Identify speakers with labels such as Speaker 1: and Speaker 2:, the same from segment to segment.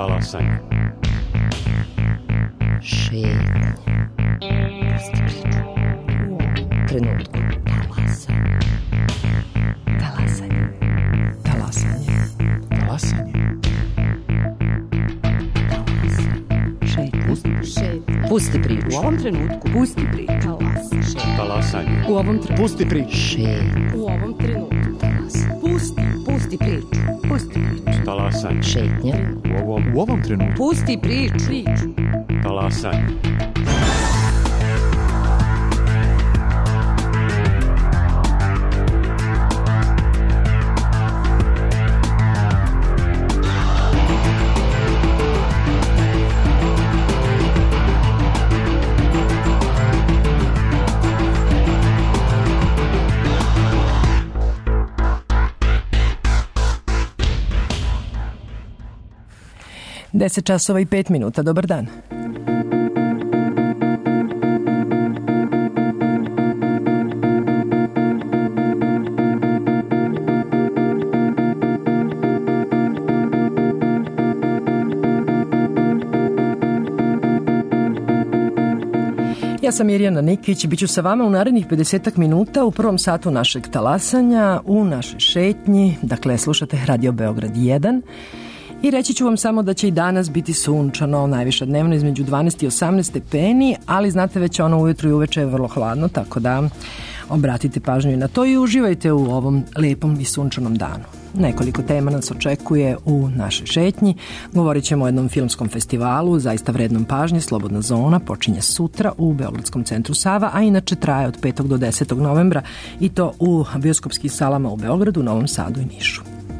Speaker 1: Talasanje.
Speaker 2: Šetnje. Trenutku. Talasanje. Talasanje. Talasanje.
Speaker 3: Talasanje.
Speaker 2: Pusti priču.
Speaker 4: U ovom trenutku. Pusti priču.
Speaker 1: Talasanje.
Speaker 4: U ovom trenutku.
Speaker 3: Pusti priču.
Speaker 2: Šetnje.
Speaker 4: U ovom trenutku. Pusti priču. Pusti priču.
Speaker 1: Talasanje.
Speaker 2: Šetnje.
Speaker 3: U ovom trenutku.
Speaker 4: Pusti priču.
Speaker 1: Talasanje.
Speaker 5: Deset časova i 5 minuta. Dobar dan. Ja sam Mirjana Nikić, bit ću sa vama u narednih 50 minuta u prvom satu našeg talasanja, u našoj šetnji, dakle slušate Radio Beograd 1. I reći ću vam samo da će i danas biti sunčano, najviša dnevno između 12 i 18 stepeni, ali znate već ono ujutru i uveče je vrlo hladno, tako da obratite pažnju i na to i uživajte u ovom lijepom i sunčanom danu. Nekoliko tema nas očekuje u našoj šetnji. Govorit ćemo o jednom filmskom festivalu, zaista vrednom pažnje, Slobodna zona, počinje sutra u Beogradskom centru Sava, a inače traje od 5. do 10. novembra i to u bioskopskih salama u Beogradu, Novom Sadu i Nišu.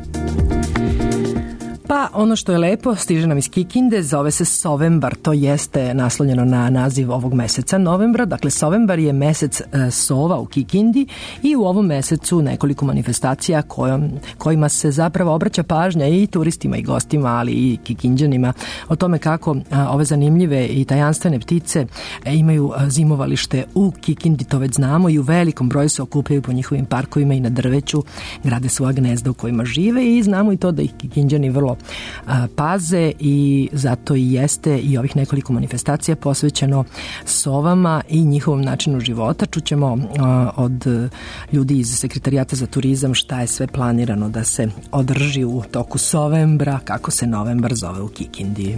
Speaker 5: Pa ono što je lepo stiže nam iz Kikinde, zove se Sovembar, to jeste naslonjeno na naziv ovog meseca novembra, dakle Sovembar je mesec sova u Kikindi i u ovom mesecu nekoliko manifestacija kojima se zapravo obraća pažnja i turistima i gostima, ali i Kikinđanima o tome kako ove zanimljive i tajanstvene ptice imaju zimovalište u Kikindi, to već znamo, i u velikom broju se okupljaju po njihovim parkovima i na drveću, grade svoja gnezda u kojima žive i znamo i to da ih Kikinđani vrlo paze i zato i jeste i ovih nekoliko manifestacija posvećeno sovama i njihovom načinu života. Čućemo od ljudi iz Sekretarijata za turizam šta je sve planirano da se održi u toku Sovembra, kako se novembar zove u Kikindi.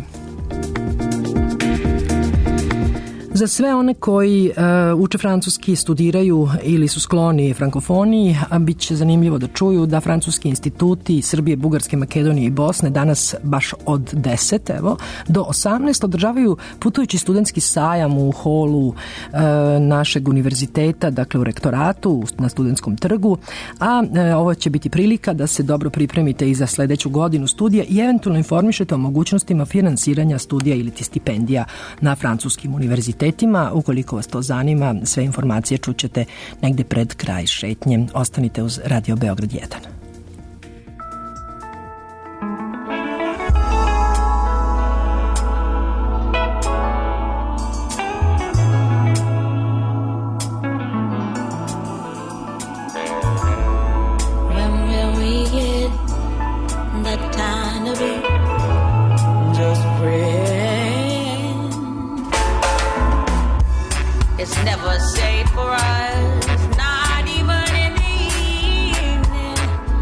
Speaker 5: Za sve one koji uče francuski, studiraju ili su skloni frankofoniji, bit će zanimljivo da čuju da francuski instituti Srbije, Bugarske, Makedonije i Bosne danas baš od 10 do 18 održavaju putujući studentski sajam u holu našeg univerziteta, dakle u rektoratu na Studentskom trgu, a ovo će biti prilika da se dobro pripremite i za sledeću godinu studija i eventualno informišete o mogućnostima finansiranja studija ili stipendija na francuskim univerzitetima. Ukoliko vas to zanima, sve informacije čućete negde pred kraj šetnje. Ostanite uz Radio Beograd 1.
Speaker 6: It's never safe for us, not even in the evening.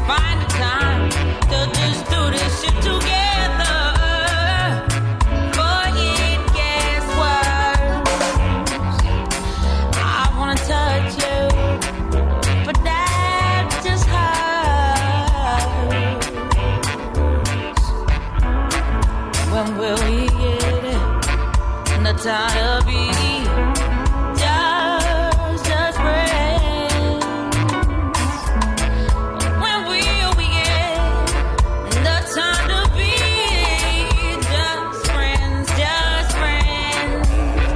Speaker 6: find the time to just do this shit together. Boy, it gets worse. I wanna touch you, but that just hurts. When will we get it? The time to be just friends. When will we get the time to be just friends, just friends?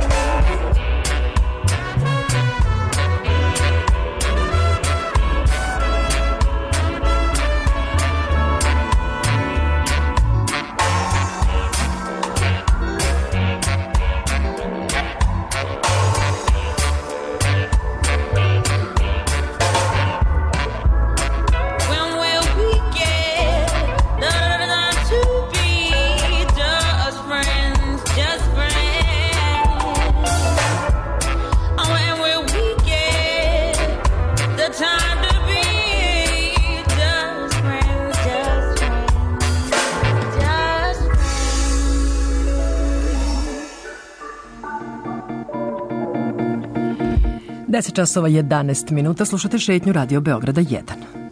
Speaker 5: Deset časova 11 minuta, slušate šetnju Radio Beograda 1.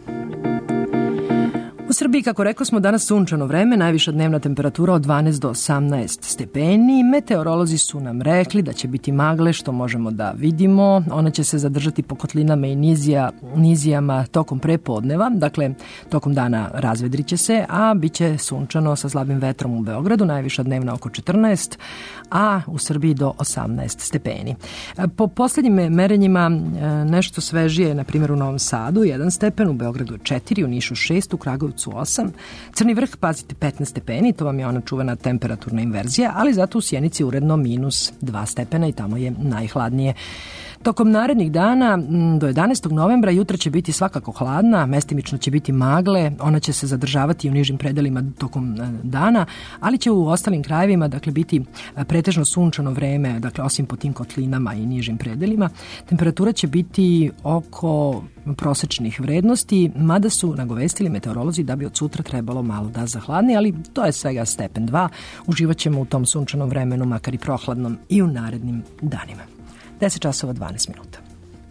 Speaker 5: U Srbiji, kako rekao smo, danas sunčano vreme, najviša dnevna temperatura od 12 do 18 stepeni. Meteorolozi su nam rekli da će biti magle, što možemo da vidimo. Ona će se zadržati po kotlinama i nizijama tokom prepodneva, dakle tokom dana razvedriće se, a bit će sunčano sa slabim vetrom u Beogradu, najviša dnevna oko 14, a u Srbiji do 18 stepeni. Po poslednjim merenjima nešto svežije, na primjer u Novom Sadu 1 stepen, u Beogradu 4, u Nišu 6, u Kragujevcu 8. Crni vrh, pazite, 15 stepeni, to vam je ona čuvena temperaturna inverzija, ali zato u Sjenici uredno minus 2 stepena i tamo je najhladnije. Tokom narednih dana do 11. novembra jutra će biti svakako hladna, mestimično će biti magle, ona će se zadržavati u nižim predelima tokom dana, ali će u ostalim krajevima biti pretežno sunčano vreme, dakle osim po tim kotlinama i nižim predelima. Temperatura će biti oko prosečnih vrednosti, mada su nagovestili meteorolozi da bi od sutra trebalo malo da zahladni, ali to je svega stepen 2. Uživat ćemo u tom sunčanom vremenu, makar i prohladnom, i u narednim danima. 10 časova 12 minuta.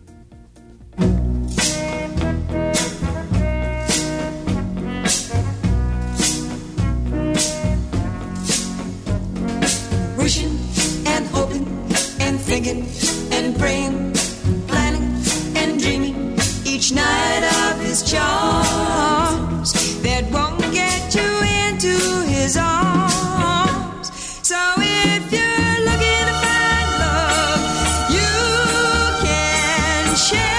Speaker 7: Wishing and hoping and thinking and praying, planning and dreaming each night of his charms that won't get you into his arms. So if you're looking to find love, you can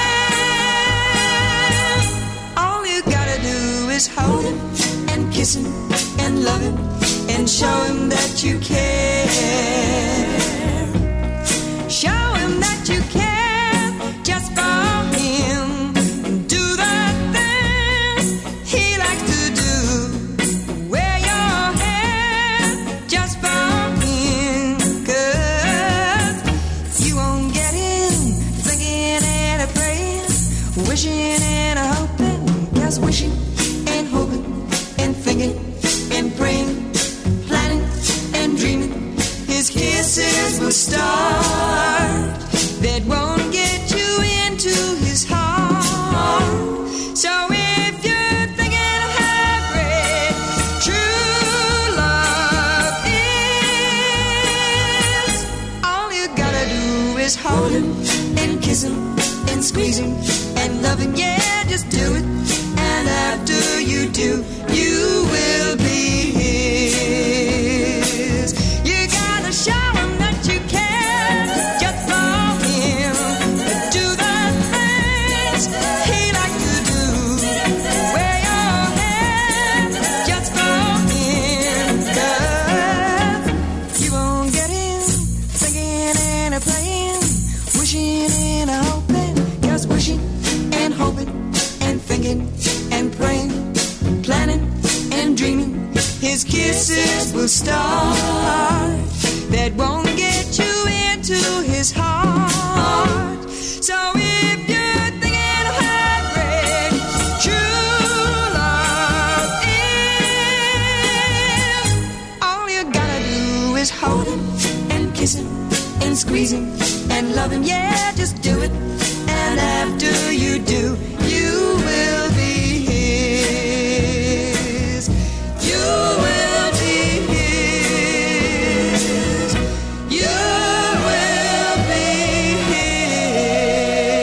Speaker 7: share. All you gotta do is hold him and kiss him and love him and show him that you care. Show him that you care just for him. Do the things he likes to do. Wear your hair just for him. 'Cause you won't get him thinking and a praying, wishing and a hoping. 'Cause wishing and hoping and thinking and praying, planning and dreaming, his kisses will start that won't get you into his heart. So if you're thinking of how great true love is, all you gotta do is hold him and kiss him and squeeze him and love him. Yeah, just do it. And after you do, you will be his. You gotta show him that you care just for him. Do the things he likes to do. Wear your hair just for him. 'Cause you won't get him thinking and a playing, wishing and a hoping. 'Cause wishing and hoping and thinking and praying, planning and dreaming, his kisses will start that won't get you into his heart. So if you're thinking of how great true love love him, yeah, just do it. And after you do, you will be his. You will be his. You will be his.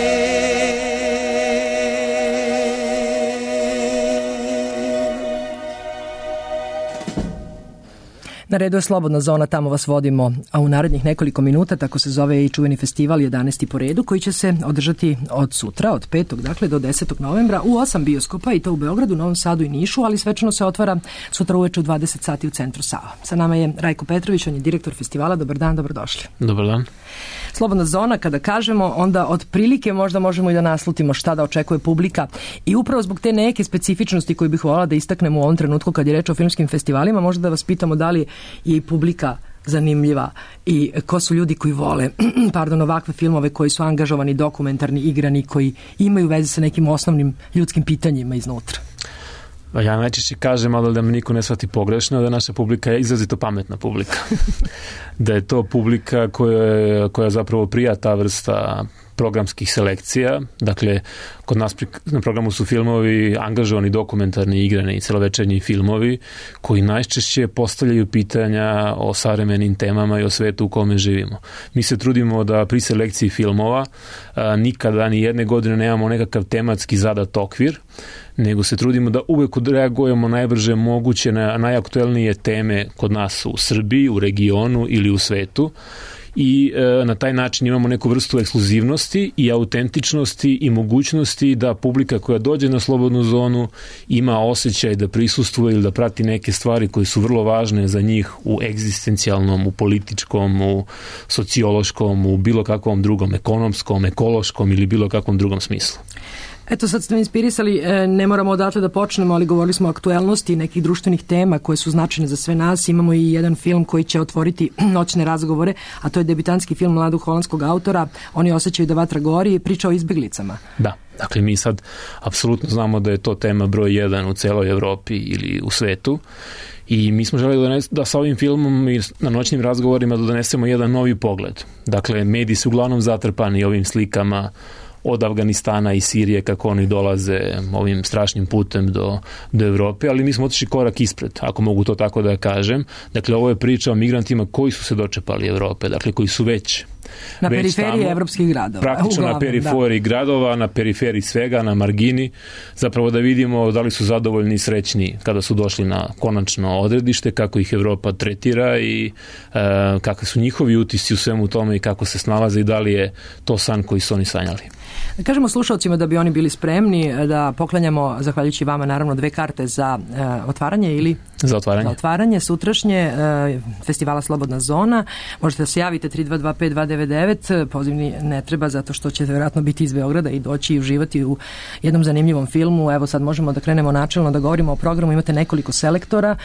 Speaker 5: Na redu je Slobodna zona, tamo vas vodimo, a u narednih nekoliko minuta, tako se zove i čuveni festival 11. po redu, koji će se održati od sutra, od 5. dakle do 10. novembra u 8 bioskopa, i to u Beogradu, Novom Sadu i Nišu, ali svečano se otvara sutra uveče u 20 sati u centru Sava. Sa nama je Rajko Petrović, on je direktor festivala. Dobar dan, dobrodošli.
Speaker 8: Dobar dan.
Speaker 5: Slobodna zona, kada kažemo, onda otprilike možda možemo i da naslutimo šta da očekuje publika, i upravo zbog te neke specifičnosti koju bih voljela da istaknemo u ovom trenutku kad je reč o filmskim festivalima, možda da vas pitamo da li je i publika zanimljiva i ko su ljudi koji vole ovakve filmove koji su angažovani, dokumentarni, igrani, koji imaju veze sa nekim osnovnim ljudskim pitanjima iznutra.
Speaker 8: Ja najčešće kažem, ali da me niko ne shvati pogrešno, da naša publika je izrazito pametna publika. Da je to publika koja zapravo prija ta vrsta programskih selekcija. Dakle, kod nas na programu su filmovi angažovani, dokumentarni, igrani i celovečernji filmovi koji najčešće postavljaju pitanja o savremenim temama i o svetu u kome živimo. Mi se trudimo da pri selekciji filmova nikada ni jedne godine nemamo nekakav tematski zadat okvir, nego se trudimo da uvek odreagujemo najbrže moguće na najaktuelnije teme kod nas u Srbiji, u regionu ili u svetu, i na taj način imamo neku vrstu ekskluzivnosti i autentičnosti i mogućnosti da publika koja dođe na Slobodnu zonu ima osjećaj da prisustvuje ili da prati neke stvari koje su vrlo važne za njih u egzistencijalnom, u političkom, u sociološkom, u bilo kakvom drugom, ekonomskom, ekološkom ili bilo kakvom drugom smislu.
Speaker 5: Eto, sad ste me inspirisali, ne moramo odatle da počnemo, ali govorili smo o aktuelnosti nekih društvenih tema koje su značajne za sve nas. Imamo i jedan film koji će otvoriti noćne razgovore, a to je debitanski film mladog holandskog autora. Oni osjećaju da vatra gori, priča o izbeglicama.
Speaker 8: Da, dakle mi sad apsolutno znamo da je to tema broj 1 u celoj Evropi ili u svetu. I mi smo želeli da sa ovim filmom i na noćnim razgovorima da donesemo jedan novi pogled. Dakle, mediji su uglavnom zatrpani ovim slikama od Afganistana i Sirije, kako oni dolaze ovim strašnim putem do Evrope, ali mi smo otišli korak ispred, ako mogu to tako da kažem. Dakle, ovo je priča o migrantima koji su se dočepali Evrope, dakle, koji su već
Speaker 5: na periferiji evropskih gradova.
Speaker 8: Praktično uglavnom, na periferiji gradova, na periferiji svega, na margini, zapravo da vidimo da li su zadovoljni i srećni kada su došli na konačno odredište, kako ih Evropa tretira i kakve su njihovi utisci u svemu tome i kako se snalaze i da li je to san koji su oni sanjali.
Speaker 5: Da kažemo slušalcima da bi oni bili spremni, da poklanjamo, zahvaljujući vama, naravno 2 karte za otvaranje ili...
Speaker 8: Za otvaranje
Speaker 5: sutrašnje festivala Slobodna zona. Možete da se javite 3225299, pozivni ne treba zato što ćete vjerojatno biti iz Beograda i doći i uživati u jednom zanimljivom filmu. Evo sad možemo da krenemo načelno da govorimo o programu. Imate nekoliko selektora,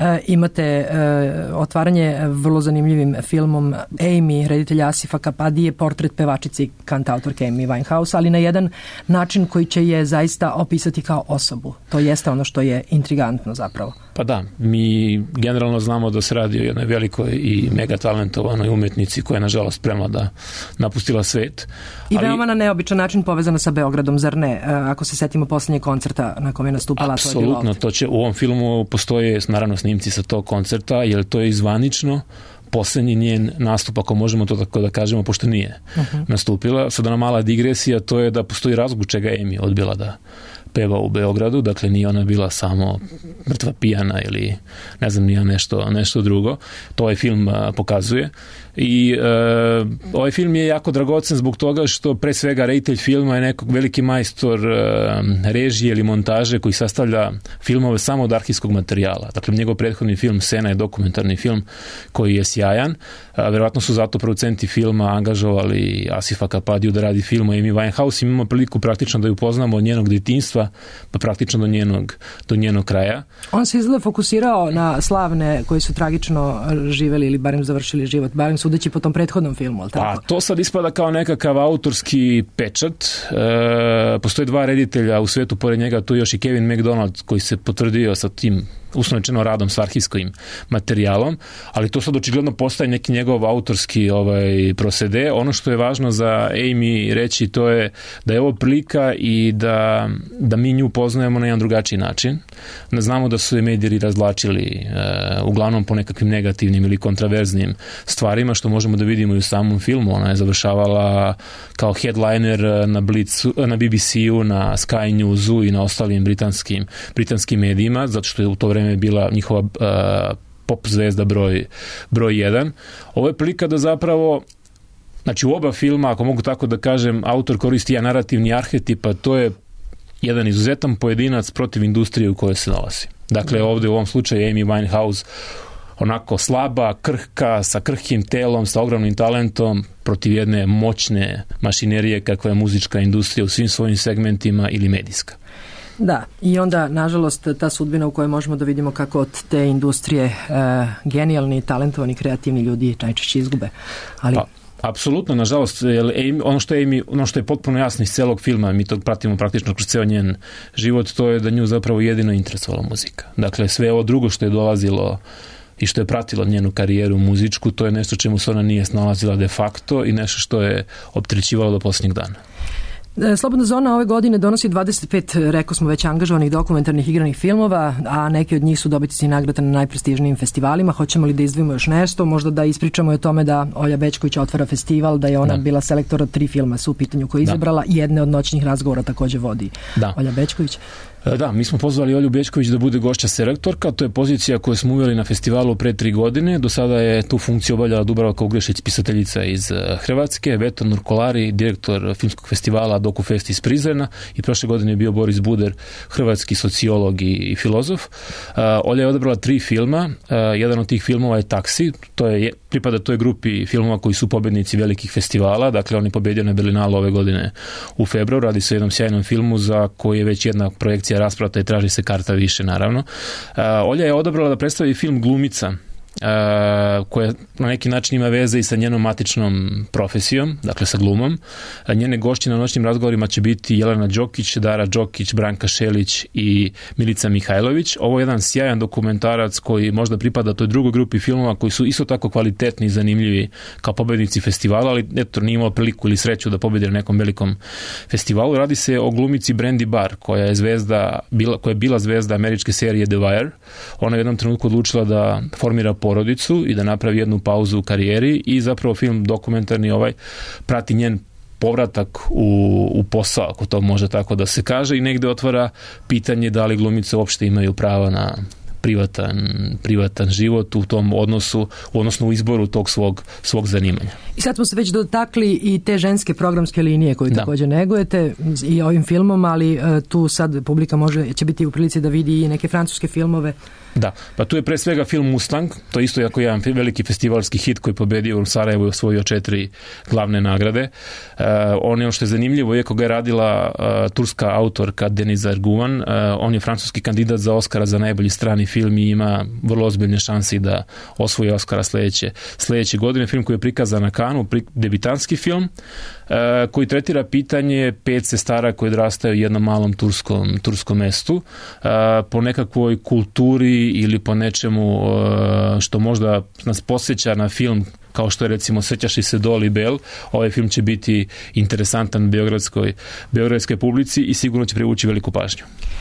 Speaker 5: imate otvaranje vrlo zanimljivim filmom Amy, reditelja Asifa Kapadije, portret pevačice i kantautorke Amy Winehouse, ali na jedan način koji će je zaista opisati kao osobu. To jeste ono što je intrigantno zapravo.
Speaker 8: Pa da, mi generalno znamo da se radi o jednoj velikoj i mega talentovanoj umetnici koja je nažalost premlada napustila svet.
Speaker 5: I veoma na neobičan način povezana sa Beogradom, zar ne? Ako se setimo posljednjeg koncerta na kojem je nastupala,
Speaker 8: apsolutno, to će u ovom filmu postoje naravno snimci sa tog koncerta, jer to je zvanično posljednji njen nastup, ako možemo to tako da kažemo, pošto nije nastupila. Sad ona mala digresija, to je da postoji razlog čega Amy odbila da peva u Beogradu, dakle nije ona bila samo mrtva pijana ili ne znam nije nešto drugo. To ovaj film pokazuje. I ovaj film je jako dragocen zbog toga što pre svega reditelj filma je nekog veliki majstor režije ili montaže koji sastavlja filmove samo od arhivskog materijala. Dakle, njegov prethodni film Sena je dokumentarni film koji je sjajan. Verovatno su zato producenti filma angažovali Asifa Kapadiju da radi film o Amy Winehouse. Imamo priliku praktično da ju poznamo od njenog detinjstva pa praktično do njenog kraja.
Speaker 5: On se izgleda fokusirao na slavne koji su tragično živeli ili barem završili život, barem sudeći po tom prethodnom filmu, ali tako?
Speaker 8: A to sad ispada kao nekakav autorski pečat. Postoje 2 reditelja u svetu pored njega, tu još i Kevin MacDonald koji se potvrdio sa tim uslovno rečeno radom s arhivskim materijalom, ali to sad očigledno postaje neki njegov autorski prosede. Ono što je važno za Amy reći, to je da je ovo prilika i da mi nju poznajemo na jedan drugačiji način. Da znamo da su je mediji razvlačili uglavnom po nekakvim negativnim ili kontraverznim stvarima, što možemo da vidimo i u samom filmu. Ona je završavala kao headliner na BBC-u, na Sky Newsu i na ostalim britanskim medijima, zato što je u to vreme bila njihova pop zvezda broj 1. Ovo je prilika da zapravo, znači u oba filma, ako mogu tako da kažem, autor koristi jedan narativni arhetip, a to je jedan izuzetan pojedinac protiv industrije u kojoj se nalazi. Dakle, ovdje u ovom slučaju Amy Winehouse onako slaba, krhka, sa krhkim telom, sa ogromnim talentom, protiv jedne moćne mašinerije kakva je muzička industrija u svim svojim segmentima ili medijska.
Speaker 5: Da, i onda, nažalost, ta sudbina u kojoj možemo da vidimo kako od te industrije genijalni, talentovani, kreativni ljudi najčešće izgube. Ali...
Speaker 8: Apsolutno, nažalost, ono što je potpuno jasno iz celog filma, mi to pratimo praktično kroz ceo njen život, to je da nju zapravo jedino interesovala muzika. Dakle, sve ovo drugo što je dolazilo i što je pratilo njenu karijeru muzičku, to je nešto čemu se ona nije snalazila de facto i nešto što je opterećivalo do posljednjeg dana.
Speaker 5: Slobodna zona ove godine donosi 25, rekao smo već, angažovanih dokumentarnih igranih filmova, a neki od njih su dobitnici nagrada na najprestižnijim festivalima. Hoćemo li da izdvojimo još nešto? Možda da ispričamo o tome da Olja Bećković otvara festival, da je ona bila selektor od 3 filma su u pitanju koje je izabrala. Jedne od noćnih razgovora također vodi Olja Bećković.
Speaker 8: Da, mi smo pozvali Olju Bećković da bude gošća selektorka, to je pozicija koju smo uveli na festivalu pre 3 godine, do sada je tu funkciju obavljala Dubravka Ugrešić, pisateljica iz Hrvatske, Veto Nurkolari, direktor filmskog festivala Dokufest iz Prizrena, i prošle godine je bio Boris Buder, hrvatski sociolog i filozof. Olja je odabrala 3 filma, jedan od tih filmova je Taksi, pripada toj grupi filmova koji su pobednici velikih festivala, dakle on je pobedio na Berlinalu ove godine u februaru, radi se o jednom sjajnom filmu za koji je već jedna projekcija rasprata i traži se karta više, naravno. Olja je odabrala da predstavi film Glumica, koja na neki način ima veze i sa njenom matičnom profesijom, dakle sa glumom. Njene gošće na noćnim razgovorima će biti Jelena Đokić, Dara Đokić, Branka Šelić i Milica Mihajlović. Ovo je jedan sjajan dokumentarac koji možda pripada toj drugoj grupi filmova koji su isto tako kvalitetni i zanimljivi kao pobednici festivala, ali eto, nije imao priliku ili sreću da pobedi na nekom velikom festivalu. Radi se o glumici Brandy Barr, koja je bila zvezda američke serije The Wire. Ona je u jednom trenutku odlučila da formira porodicu i da napravi jednu pauzu u karijeri, i zapravo film dokumentarni prati njen povratak u posao, ako to može tako da se kaže, i negde otvara pitanje da li glumice uopšte imaju prava na privatan život u tom odnosu, odnosno u izboru tog svog zanimanja. I
Speaker 5: sad smo se već dotakli i te ženske programske linije koju također negujete i ovim filmom, ali tu sad publika će biti u prilici da vidi i neke francuske filmove.
Speaker 8: Da, pa tu je pre svega film Mustang, to je isto jako jedan veliki festivalski hit koji je pobedio u Sarajevu i osvojio 4 glavne nagrade. Ono što je zanimljivo, iako ga je radila turska autorka Deniza Erguvan, on je francuski kandidat za Oscara za najbolji strani film i ima vrlo ozbiljne šanse da osvoji Oscara sljedeće godine. Film koji je prikazan na Cannesu, debitanski film, koji tretira pitanje 5 sestara koje odrastaju u jednom malom turskom mestu, po nekakvoj kulturi ili po nečemu što možda nas podsjeća na film kao što je, recimo, Sećaš li se Dolly Bell. Ovaj film će biti interesantan beogradskoj publici i sigurno će privući veliku pažnju.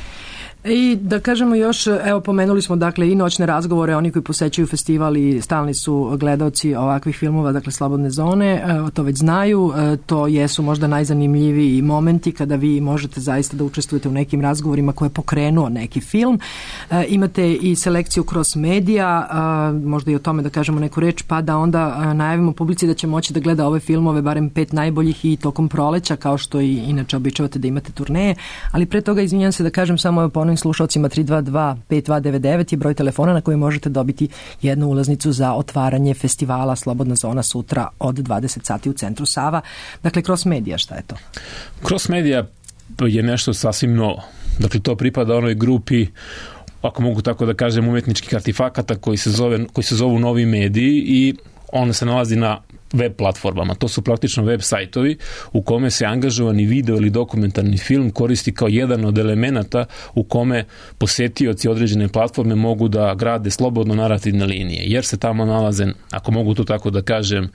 Speaker 5: I da kažemo još, evo, pomenuli smo dakle i noćne razgovore, oni koji posećuju festival i stalni su gledaoci ovakvih filmova, dakle Slobodne zone, to već znaju, to jesu možda najzanimljiviji momenti kada vi možete zaista da učestvujete u nekim razgovorima koje je pokrenuo neki film. Imate i selekciju cross medija, možda i o tome da kažemo neku reč, pa da onda najavimo publici da će moći da gleda ove filmove, barem 5 najboljih, i tokom proleća, kao što i inače običavate da imate turneje, ali pre toga izvinjam se da kažem samo ponovim slušalcima 322-5299 je broj telefona na koji možete dobiti jednu ulaznicu za otvaranje festivala Slobodna zona sutra od 20 sati u centru Sava. Dakle, cross medija, šta je to?
Speaker 8: Cross medija je nešto sasvim novo. Dakle, to pripada onoj grupi, ako mogu tako da kažem, umetničkih artefakata koji se zovu novi mediji, i on se nalazi na web platformama. To su praktično web sajtovi u kome se angažovani video ili dokumentarni film koristi kao jedan od elemenata u kome posetioci određene platforme mogu da grade slobodno narativne linije, jer se tamo nalaze, ako mogu to tako da kažem,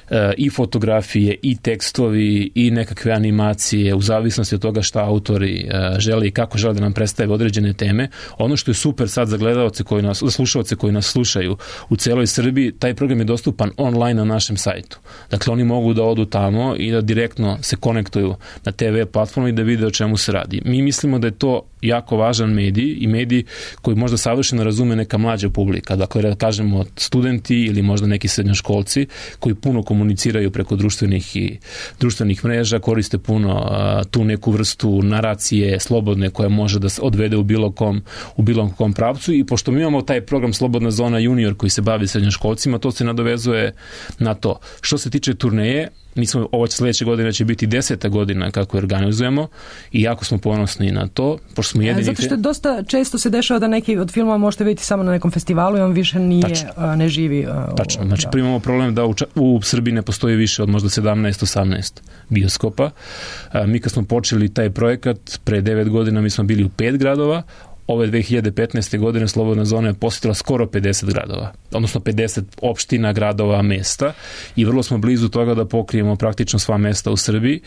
Speaker 8: i fotografije, i tekstovi, i nekakve animacije, u zavisnosti od toga šta autori žele i kako žele da nam predstave određene teme. Ono što je super sad za gledalce koji nas, za slušalce koji nas slušaju u celoj Srbiji, taj program je dostupan online na našem sajtu. Dakle, oni mogu da odu tamo i da direktno se konektuju na TV platformu i da vide o čemu se radi. Mi mislimo da je to jako važan medij i medij koji možda savršeno razume neka mlađa publika. Dakle, da kažemo studenti ili možda neki srednjoškolci koji puno komuniciraju preko društvenih mreža, koriste puno tu neku vrstu naracije slobodne koja može da se odvede u bilo kom pravcu, i pošto mi imamo taj program Slobodna zona junior koji se bavi srednjoškolcima, to se nadovezuje na to. Što se tiče turneje, ovo sledeće godine će biti 10. godina kako je organizujemo i jako smo ponosni na to, pošto smo jedini...
Speaker 5: Zato što je dosta često se dešava da neki od filmova možete vidjeti samo na nekom festivalu i on više ne živi.
Speaker 8: Tačno, znači primamo problem da u Srbiji ne postoji više od možda 17-18 bioskopa. Mi kad smo počeli taj projekat, pre 9 godina mi smo bili u 5 gradova, ove 2015. godine Slobodna zona je posjetila skoro 50 gradova, odnosno 50 opština, gradova, mesta, i vrlo smo blizu toga da pokrijemo praktično sva mesta u Srbiji.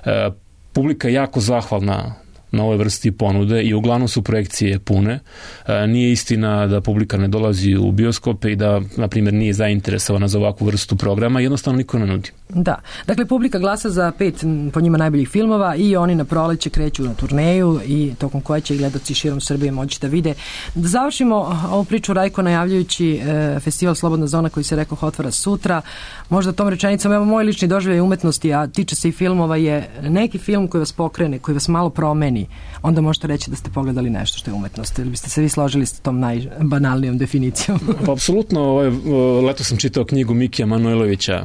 Speaker 8: Publika je jako zahvalna na ovoj vrsti ponude i uglavnom su projekcije pune. Nije istina da publika ne dolazi u bioskope i da, na primjer, nije zainteresovana za ovakvu vrstu programa, jednostavno niko ne nudi.
Speaker 5: Da, dakle publika glasa za 5 po njima najboljih filmova i oni na proleće kreću na turneju i tokom koje će i gledaoci širom Srbije moći da vide. Da završimo ovu priču, Rajko, najavljujući festival Slobodna zona koji se rekao otvara sutra. Možda tom rečenicom, evo moj lični doživljaj umetnosti, a tiče se i filmova, je neki film koji vas pokrene, koji vas malo promeni, onda možete reći da ste pogledali nešto što je umetnost, ili biste se vi složili s tom najbanalnijom definicijom?
Speaker 8: Pa apsolutno, leto sam čitao knjigu Mikija Manojlovića,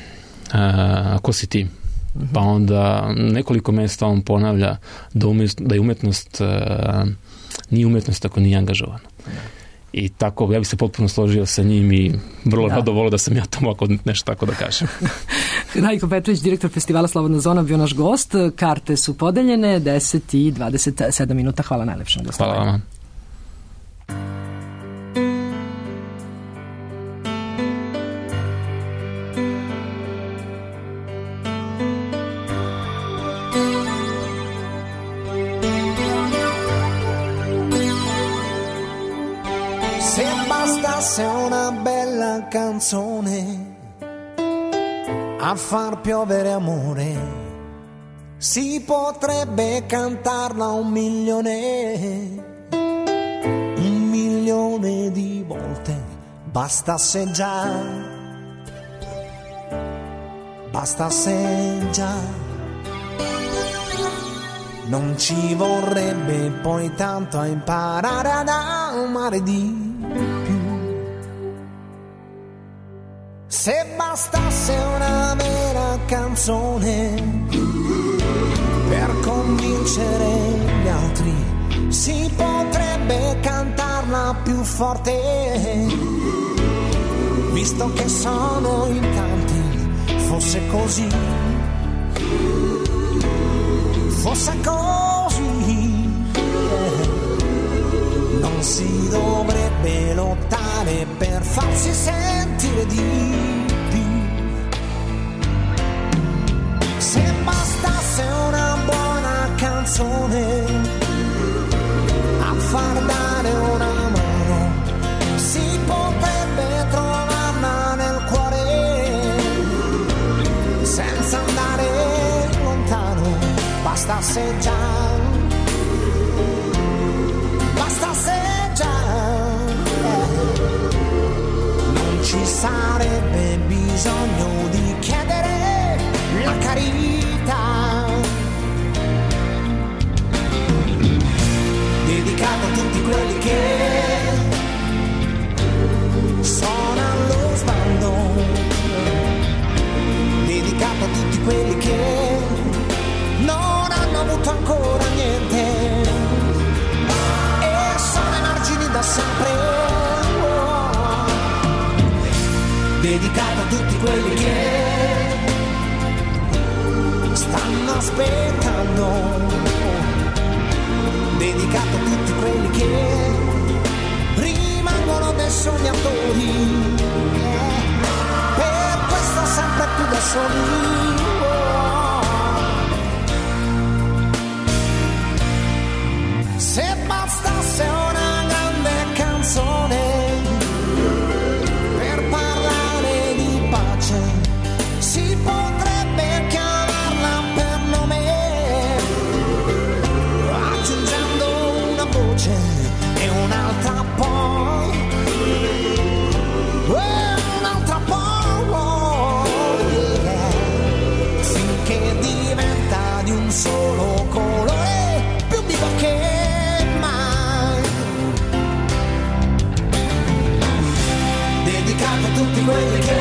Speaker 8: Ko si ti? Pa onda nekoliko mesta on ponavlja da je umetnost nije umetnost ako nije angažovana. I tako, ja bih se potpuno složio sa njim i vrlo rado volio da sam ja tamo ako nešto tako da kažem.
Speaker 5: Rajko Petrović, direktor festivala Slobodna zona, bio naš gost. Karte su podeljene, 10 i 27 minuta. Hvala najlepšem gostovanju.
Speaker 8: Hvala vama.
Speaker 9: Una bella canzone a far piovere amore, si potrebbe cantarla 1.000.000 di volte, bastasse già non ci vorrebbe poi tanto a imparare ad amare di più. Se bastasse una vera canzone per convincere gli altri, si potrebbe cantarla più forte, visto che sono in tanti. Fosse così, non si dovrebbe lottare per farsi sentire di più. Se bastasse una buona canzone a far dare una mano, si potrebbe trovarla nel cuore senza andare lontano. Bastasse già non ci sarebbe bisogno di chiedere la carità. Dedicato a tutti quelli che sono allo sbando, dedicato a tutti quelli che non hanno avuto ancora niente e sono ai margini da sempre. Dedicato a tutti quelli che voce e un'altra poi, un'altra poi, yeah. Finché diventa di un solo colore, più vivo che mai, dedicato a tutti quelli che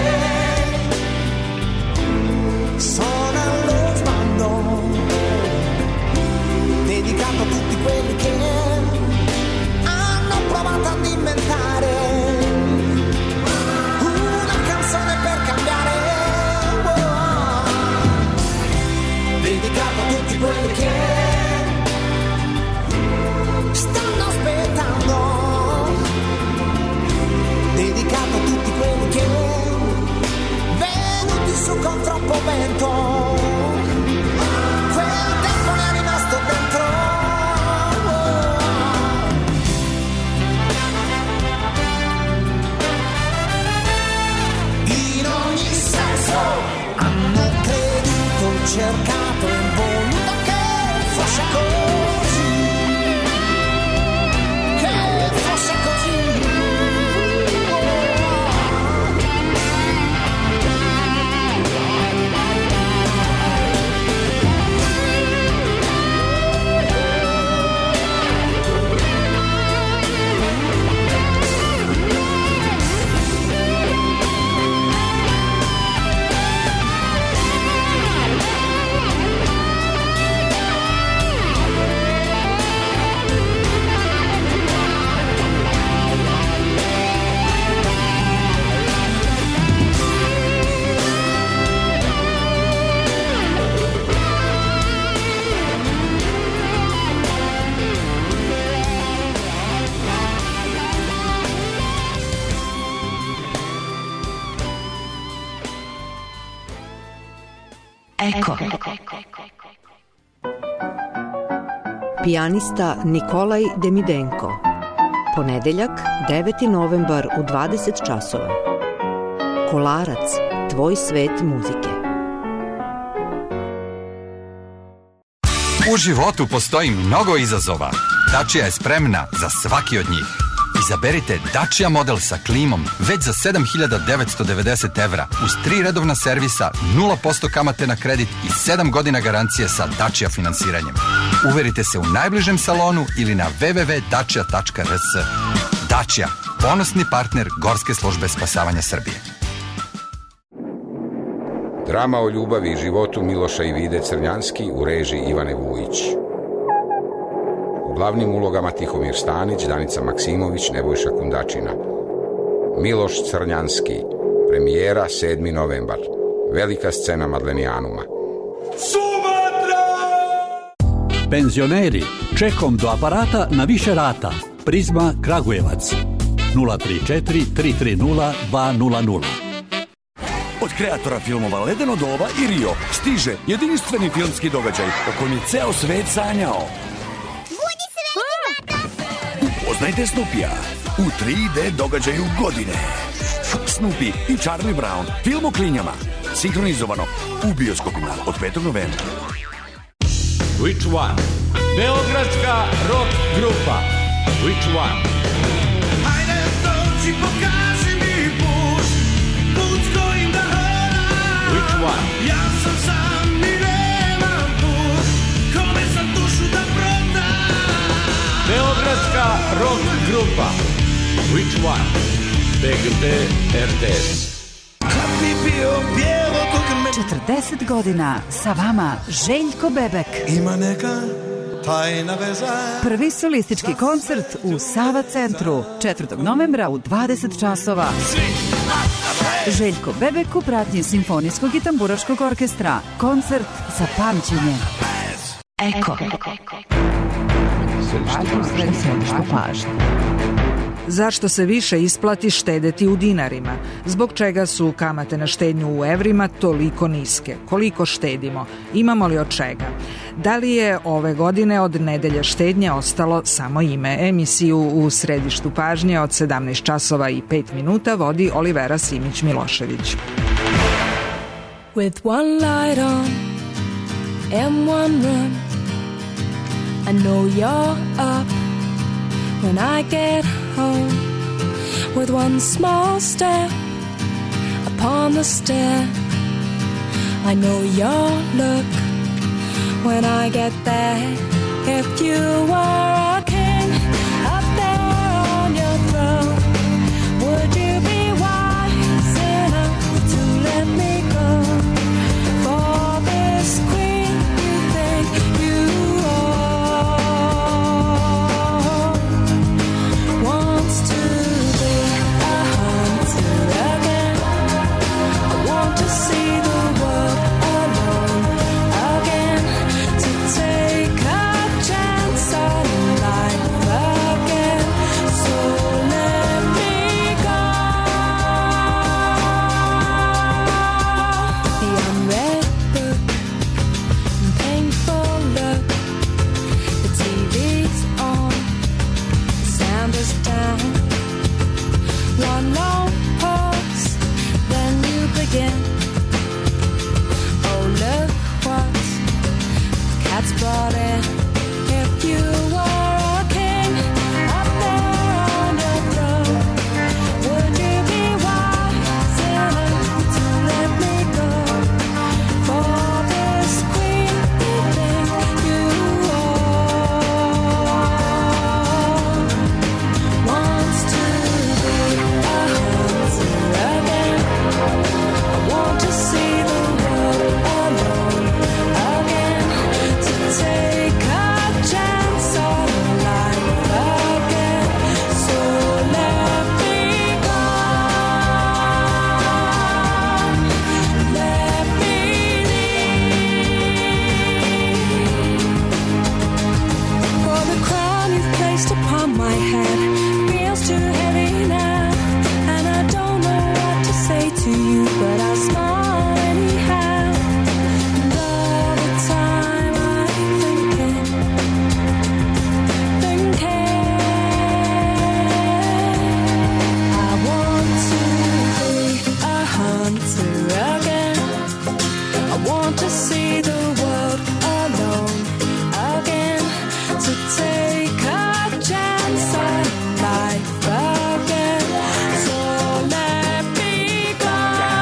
Speaker 9: sono allo sbando, dedicato a tutti quelli che hanno provato ad inventare una canzone per cambiare, dedicato a tutti quelli che stanno aspettando, dedicato a tutti quelli che venuti su con troppo vento, quel tempo ne è rimasto dentro. In ogni senso hanno creduto, cercato e voluto che fosse così, che fosse così.
Speaker 2: Eko. Pijanista Nikolaj Demidenko. Ponedeljak, 9. novembar u 20 časova. Kolarac, tvoj svet muzike.
Speaker 10: U životu postoji mnogo izazova. Dacia je spremna za svaki od njih. Izaberite Dacia model sa klimom već za 7.990 evra uz 3 redovna servisa, 0% kamate na kredit i 7 godina garancije sa Dacia finansiranjem. Uverite se u najbližem salonu ili na www.dacia.rs. Dacia, ponosni partner Gorske službe spasavanja Srbije.
Speaker 11: Drama o ljubavi i životu Miloša i Vide Crnjanski u režiji Ivane Vujić. U glavnim ulogama Tihomir Stanić, Danica Maksimović, Nebojša Kundačina. Miloš Crnjanski, premijera 7. novembar. Velika scena Madlenijanuma.
Speaker 12: Penzioneri, čekom do aparata na više rata. Prizma Kragujevac 034 330 200.
Speaker 13: Od kreatora filmova Ledeno doba i Rio stiže jedinstveni filmski događaj o kojem je ceo svet sanjao. Upoznajte Snoopija u 3D događaju godine. Snoopy i Charlie Brown, film o klinjama, sinhronizovano u bioskopima od 5. novembra.
Speaker 14: Which one? Beogradska rock grupa. Which one?
Speaker 9: Hajde, dođi, pokaži mi put, put kojim da hodam.
Speaker 14: Which one?
Speaker 9: Ja sam sam i nemam put, kome sam dušu da prodam.
Speaker 14: Beogradska rock grupa. Which one? BGT RTS.
Speaker 9: Kad bi bio bijelo dok me...
Speaker 4: 40 godina sa vama Željko Bebek.
Speaker 9: Ima neka tajna veza.
Speaker 4: Prvi solistički koncert u Sava centru 4. novembra u 20 časova. Željko Bebek u pratnji Simfonijskog i tamburaškog orkestra. Koncert za pamćenje. Eko.
Speaker 5: Središte pažnje. Zašto se više isplati štedeti u dinarima? Zbog čega su kamate na štednju u evrima toliko niske? Koliko štedimo? Imamo li od čega? Da li je ove godine od nedelje štednje ostalo samo ime? Emisiju u središtu pažnje od 17 časova i 5 minuta vodi Olivera Simić-Milošević.
Speaker 15: With one light on and one run, I know you're up when I get home with one small step upon the stair. I know your look when I get there. If you were a king up there on your throne, would you be wise enough to let me go for this queen you think you own? Wants to be a hunter again. I want to see the world alone again, to take a chance on life again. So let me go. The unread book and painful look. The TV's on, the sound is down. One long pause, then you begin. Oh, look what the cat's brought in. If you were a king up there on your throne, would you be wise enough to let me go for this queen you think you own? Wants to be a hunter again. I want to see the world alone again, to take a chance on life again. So let me go. Let me leave. For the crown you've placed upon my head feels too heavy now, and I don't know what to say to you, but I'll smile anyhow. And all the time I'm thinking, I want to be a hunter again. I want to see the world alone again, to take a chance on life again. So let me go.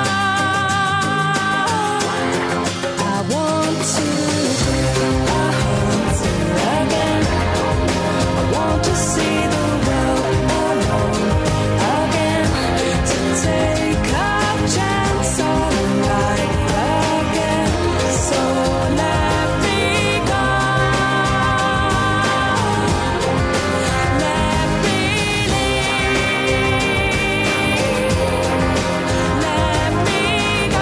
Speaker 15: I want to be a hunter again. I want to see the world alone again, to take a chance on life again. So let me go. Let me leave. Let me go.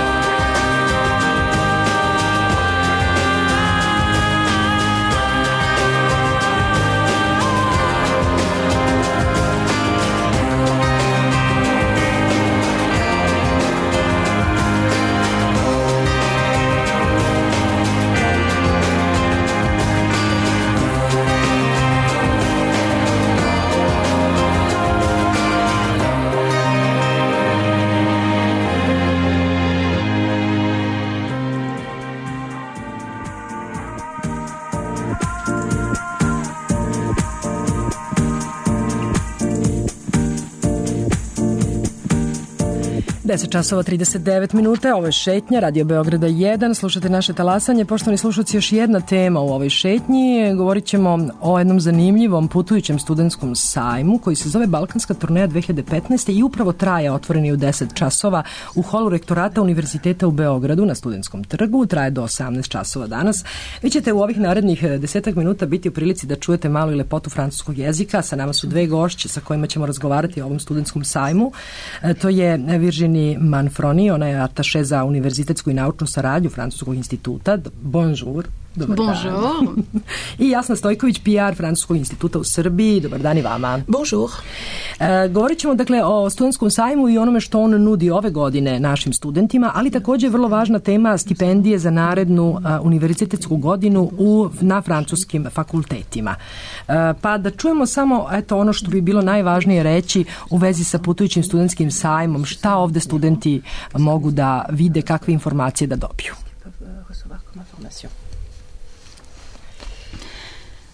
Speaker 5: časova 39 minuta, ovo je šetnja, Radio Beograda 1, slušate naše talasanje. Poštovani slušalci, još jedna tema u ovoj šetnji. Govorit ćemo o jednom zanimljivom putujućem studentskom sajmu koji se zove Balkanska turneja 2015. i upravo traje, otvoreni u 10 časova u holu rektorata Univerziteta u Beogradu na Studentskom trgu. Traje do 18 časova danas. Vi ćete u ovih narednih 10 minuta biti u prilici da čujete malo i lepotu francuskog jezika. Sa nama su dve gošće sa kojima ćemo razgovarati o ovom studentskom sajmu. To je Virginie Manfroni, ona je ataše za univerzitetsku i naučnu saradnju Francuskog instituta. Bonjour. Dobar
Speaker 16: Bonjour.
Speaker 5: Dan. I Jasna Stojković, PR Francuskog instituta u Srbiji. Dobar dan i vama.
Speaker 16: Bonjour.
Speaker 5: Govorit ćemo dakle o studentskom sajmu i onome što on nudi ove godine našim studentima, ali također je vrlo važna tema stipendije za narednu univerzitetsku godinu na francuskim fakultetima. Pa da čujemo samo ono što bi bilo najvažnije reći u vezi sa putujućim studentskim sajmom, šta ovde studenti mogu da vide, kakve informacije da dobiju.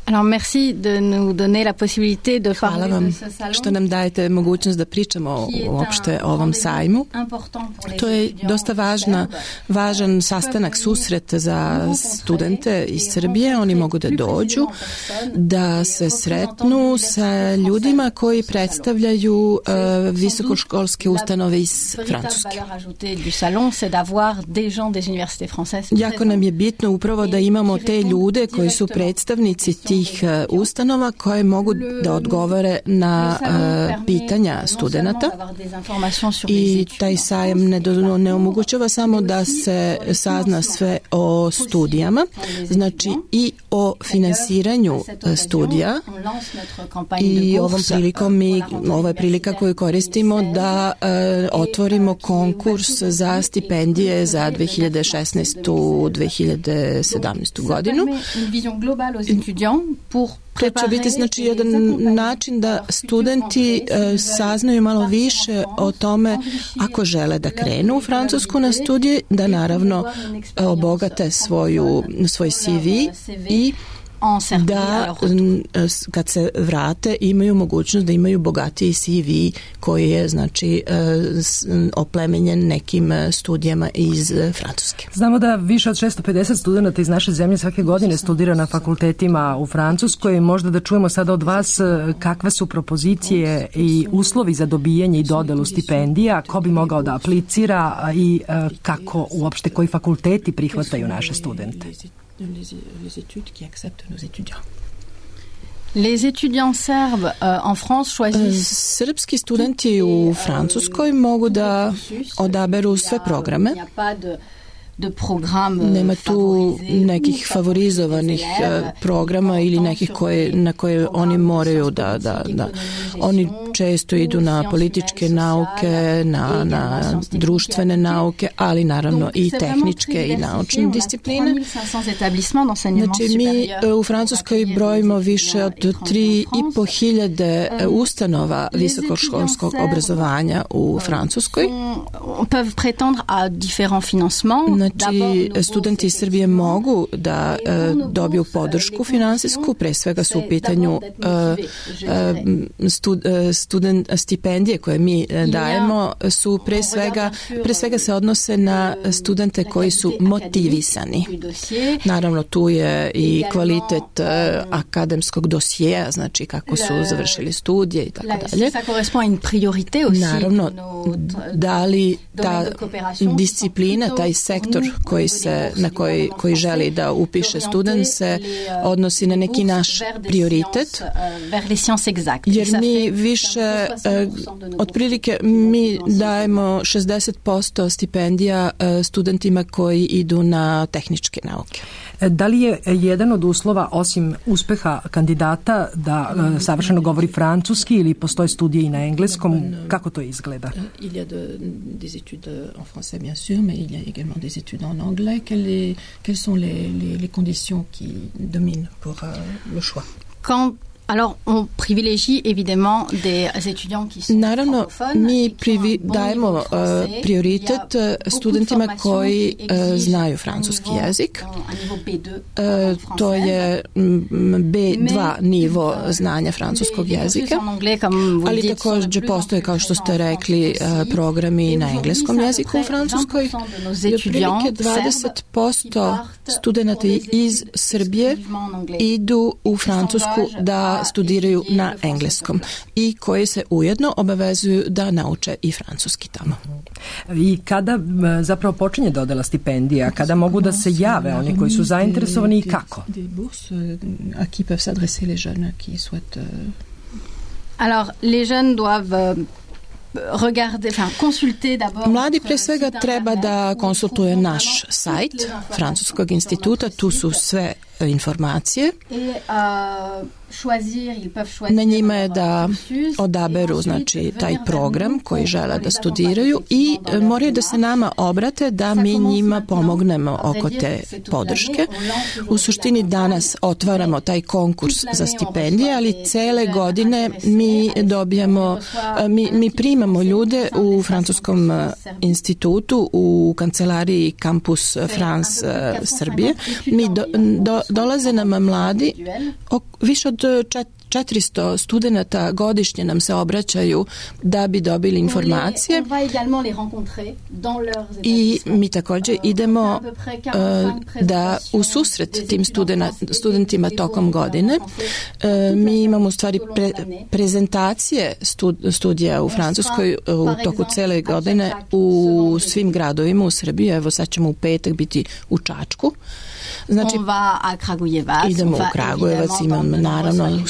Speaker 16: Alors merci de nous donner la possibilité de
Speaker 5: Hvala vam što nam dajete mogućnost da pričamo uopšte o ovom sajmu. To je dosta važan sastanak, susret za studente iz Srbije. Oni mogu da dođu, da se sretnu sa ljudima koji predstavljaju visokoškolske ustanove iz Francuske. Jako nam je bitno upravo da imamo te ljude koji su predstavnici tih ustanova koje mogu da odgovore na pitanja studenata i taj sajam ne omogućava samo da se sazna sve o studijama, znači i o finansiranju studija i ovom prilikom ovo je prilika koju koristimo da otvorimo konkurs za stipendije za 2016-2017 godinu. To će biti znači jedan način da studenti saznaju malo više o tome ako žele da krenu u Francusku na studije, da naravno obogate svoj CV i da kad se vrate imaju mogućnost da imaju bogatiji CV koji je znači oplemenjen nekim studijama iz Francuske. Znamo da više od 650 studenta iz naše zemlje svake godine studira na fakultetima u Francuskoj. Možda da čujemo sada od vas kakve su propozicije i uslovi za dobijanje i dodelu stipendija, ko bi mogao da aplicira i kako uopšte koji fakulteti prihvataju naše studente.
Speaker 7: Les études qui acceptent nos étudiants.
Speaker 16: Les étudiants serbes en France choisissent
Speaker 5: srpski studenti u Francuskoj mogu da odaberu sve programe. Nema tu nekih favorizovanih programa ili nekih na koje oni moraju da. Oni često idu na političke nauke, na društvene nauke, ali naravno i tehničke i naučne discipline. Znači mi u Francuskoj brojimo više od 3.500 ustanova visokoškolskog obrazovanja u Francuskoj. Znači, studenti iz Srbije mogu da dobiju podršku finansijsku, pre svega su u pitanju stipendije koje mi dajemo su pre svega se odnose na studente koji su motivisani. Naravno, tu je i kvalitet akademskog dosijeja, znači kako su završili studije i tako dalje. Naravno, da li ta disciplina, taj sektor koji želi da upiše student se odnosi na neki naš prioritet, jer mi više otprilike mi dajemo 60% stipendija studentima koji idu na tehničke nauke. Da li je jedan od uslova, osim uspeha kandidata, da savršeno govori francuski ili postoje studije i na engleskom? Kako to izgleda?
Speaker 7: Il y a des études en français bien sûr, mais il y a également des études en anglais. Quelles sont les conditions qui dominent pour le choix?
Speaker 16: Alors, on privilégie évidemment des étudiants qui sont
Speaker 5: naravno, mi dajemo prioritet studentima koji znaju francuski jezik. To je B2 nivo znanja francuskog jezika, ali također postoje, kao što ste rekli, programi na engleskom jeziku u Francuskoj. I otprilike 20% studenta iz Srbije idu u Francusku da studiraju na engleskom i koji se ujedno obavezuju da nauče i francuski tamo. I kada zapravo počinje dodela stipendija, kada mogu da se jave oni koji su zainteresovani i kako?
Speaker 16: Alors, les jeunes doivent
Speaker 5: Mladi pre svega treba da konsultuje naš sajt Francuskog instituta, tu su sve informacije. Na njima je da odaberu znači taj program koji žele da studiraju i moraju da se nama obrate da mi njima pomognemo oko te podrške. U suštini danas otvaramo taj konkurs za stipendije, ali cele godine mi dobijamo, mi primamo ljude u Francuskom institutu u kancelariji Campus France Srbije. Mi
Speaker 17: dolaze nam mladi, više od 400 studenata godišnje nam se obraćaju da bi dobili informacije i mi također idemo da u susret tim studentima tokom godine. Mi imamo u stvari prezentacije studija u Francuskoj u toku cele godine u svim gradovima u Srbiji. Evo sad ćemo u petak biti u Čačku. Znači, idemo u Kragujevac, imamo naravno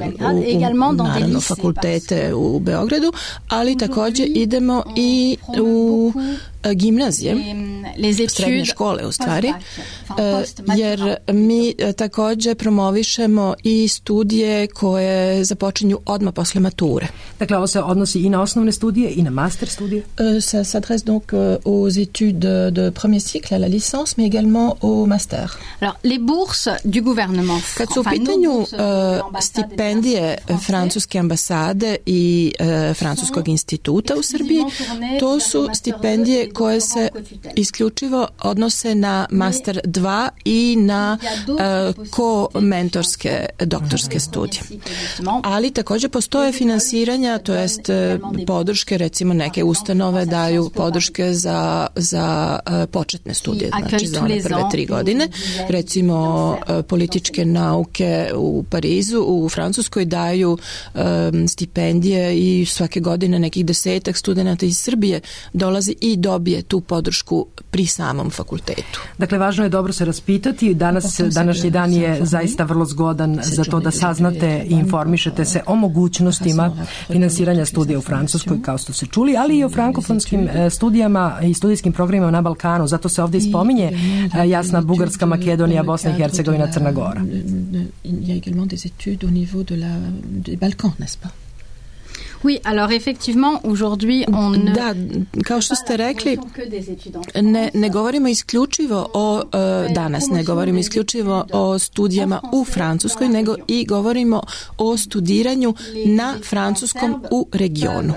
Speaker 17: fakultete u Beogradu, ali također idemo i u gimnazije, srednje škole u stvari, jer mi također promovišemo i studije koje započinju odmah posle mature.
Speaker 5: Dakle, ovo se odnosi i na osnovne studije i na master studije?
Speaker 17: Ça s'adresse donc aux études de premier cycle, à la licence, mais également au master.
Speaker 16: Alors, les bourses du gouvernement.
Speaker 17: Kad su u pitanju stipendije francuske ambasade i Francuskog instituta u Srbiji, to su stipendije koje se isključivo odnose na Master 2 i na ko-mentorske doktorske studije. Ali također postoje finansiranja, to jest podrške, recimo neke ustanove daju podrške za početne studije, znači za one prve 3 godine. Recimo političke nauke u Parizu, u Francuskoj daju stipendije i svake godine nekih 10 studenata iz Srbije dolazi i dobije tu podršku pri samom fakultetu.
Speaker 5: Dakle, važno je dobro se raspitati. Današnji dan je zaista vrlo zgodan za to da saznate i informišete se o mogućnostima finansiranja studija u Francuskoj, kao što se čuli, ali i o frankofonskim studijama i studijskim programima na Balkanu. Zato se ovdje spominje jasna Bugarska, Makedonija, Bosna i Hercegovina, Crna Gora.
Speaker 17: Il y a également des études au niveau des Balkans, n'est-ce pas?
Speaker 16: Oui, alors effectivement, aujourd'hui on ne...
Speaker 17: Da, kao što ste rekli, ne govorimo isključivo o danas, ne govorimo isključivo o studijama u Francuskoj, nego i govorimo o studiranju na francuskom u regionu.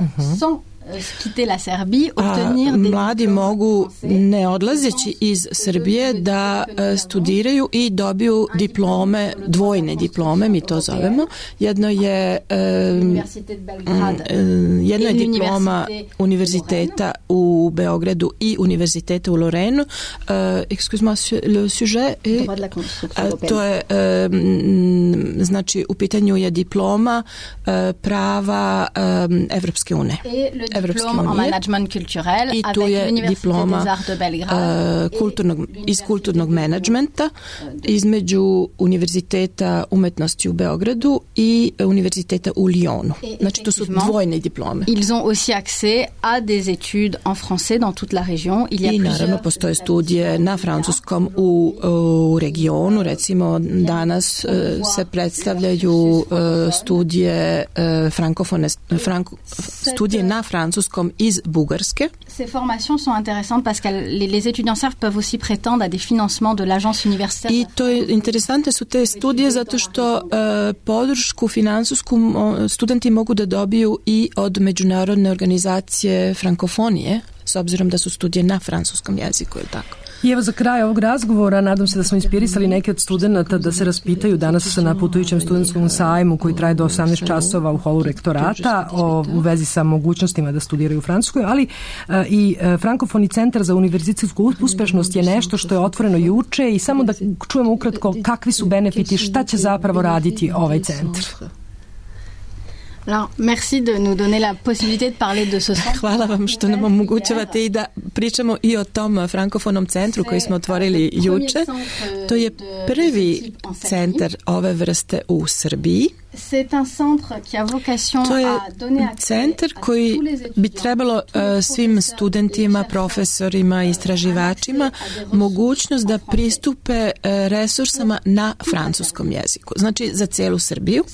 Speaker 17: Mladi mogu, ne odlazeći iz Srbije, da studiraju i dobiju diplome, dvojne diplome, mi to zovemo. Jedno je diploma univerziteta u Beogradu i univerziteta u Lorenu. Excuse-moi, le sujet to je, znači, u pitanju je diploma prava Evropske unije.
Speaker 16: Diplôme en management culturel avec l'Université des Arts de Belgrade
Speaker 17: iz kulturnog menadžmenta između Univerziteta umetnosti u Beogradu i Univerziteta u Lyonu. Znači, to su dvojne diplome.
Speaker 16: Ils ont aussi accès à des études en français dans toute la région.
Speaker 17: I naravno postoje studije na francuskom u regionu. Recimo, danas se predstavljaju studije studije na francuskom iz Bugarske.
Speaker 16: Ces formations sont intéressantes parce que les étudiants sardes peuvent aussi prétendre à des financements de l'agence universitaire.
Speaker 17: I to je interesantne su te studije zato što podršku finansijsku studenti mogu da dobiju i od međunarodne organizacije frankofonije, s obzirom da su studije na francuskom jeziku, je tako?
Speaker 5: I evo za kraj ovog razgovora, nadam se da smo inspirisali neke od studenta da se raspitaju danas na putujućem studentskom sajmu koji traje do 18 časova u holu rektorata u vezi sa mogućnostima da studiraju u Francuskoj, ali i Frankofoni centar za univerzitetsku uspešnost je nešto što je otvoreno juče i samo da čujemo ukratko kakvi su benefiti, šta će zapravo raditi ovaj centar.
Speaker 16: Alors, merci de nous donner la possibilité de parler de ce centre.
Speaker 17: Hvala vam što nam omogućavate i da pričamo i o tom frankofonom centru koji smo otvorili juče. To je prvi centar ove vrste u Srbiji.
Speaker 16: To je
Speaker 17: centar koji bi trebalo svim studentima, profesorima i istraživačima mogućnost da pristupe resursama na francuskom jeziku. Znači, za celu Srbiju.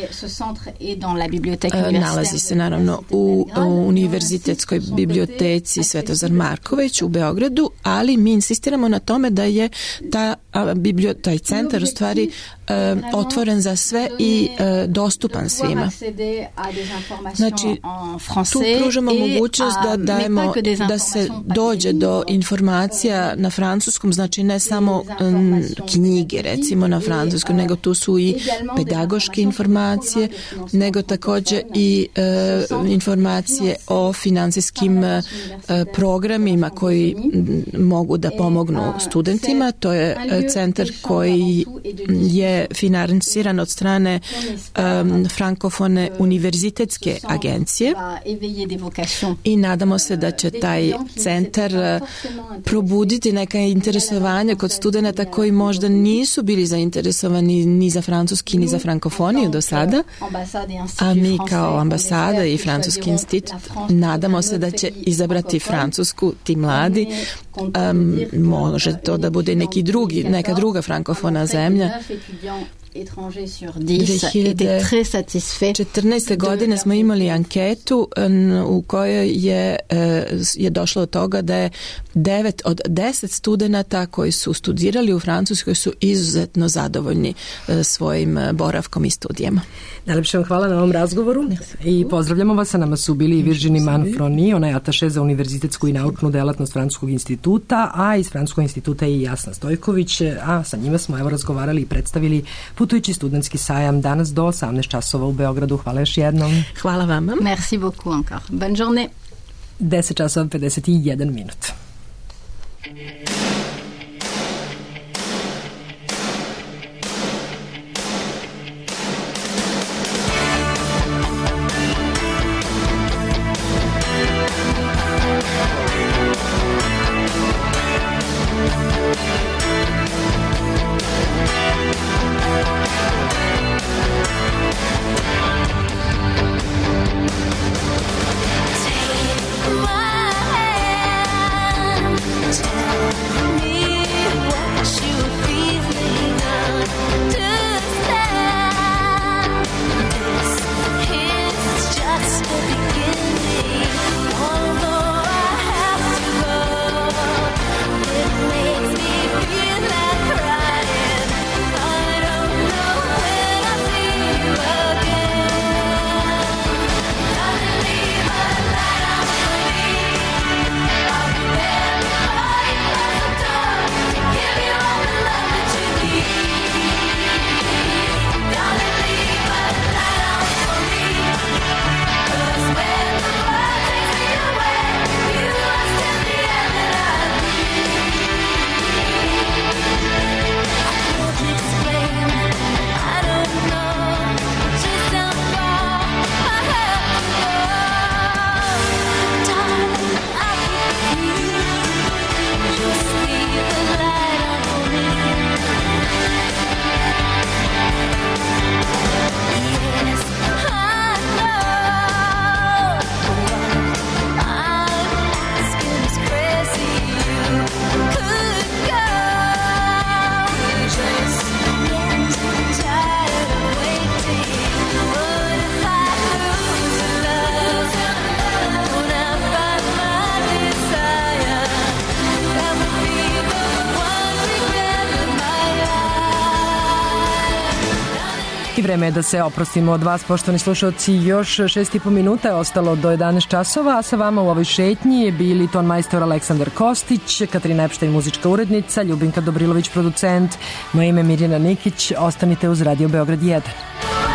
Speaker 17: Nalazi se naravno u Univerzitetskoj biblioteci Svetozar Marković u Beogradu, ali mi insistiramo na tome da je taj centar u stvari otvoren za sve i dostupan svima. Znači, tu pružamo mogućnost da dajemo, da se dođe do informacija na francuskom, znači ne samo knjige recimo na francuskom, nego tu su i pedagoške informacije, nego takođe i informacije o finansijskim programima koji mogu da pomognu studentima. To je centar koji je finansiran od strane frankofone univerzitetske agencije i nadamo se da će taj centar probuditi neka interesovanja kod studenta koji možda nisu bili zainteresovani ni za francuski ni za frankofoniju do sada, a mi kao ambasada i Francuski institut nadamo se da će izabrati francusku ti mladi. Može to da bude neka druga frankofona zemlja. 2014. godine smo imali anketu u kojoj je došlo od toga da je 9 od 10 studenata koji su studirali u Francuskoj su izuzetno zadovoljni svojim boravkom i studijama.
Speaker 5: Najlepše vam hvala na ovom razgovoru i pozdravljamo vas. Sa nama su bili Virginie Manfroni, ona je ataše za univerzitetsku i naučnu delatnost Francuskog instituta, a iz Francuskog instituta je i Jasna Stojković, a sa njima smo razgovarali i predstavili putujući studentski sajam danas do 18 časova u Beogradu. Hvala još jednom.
Speaker 17: Hvala vama.
Speaker 16: Merci beaucoup encore. Bonne journée.
Speaker 5: 10 časova 51 minut. I vreme je da se oprostimo od vas, poštovani slušalci. Još 6,5 minuta je ostalo do 11 časova, a sa vama u ovoj šetnji je bili ton majstor Aleksandar Kostić, Katarina Epštajn, muzička urednica, Ljubinka Dobrilović, producent, moje ime Mirjana Nikić. Ostanite uz Radio Beograd 1.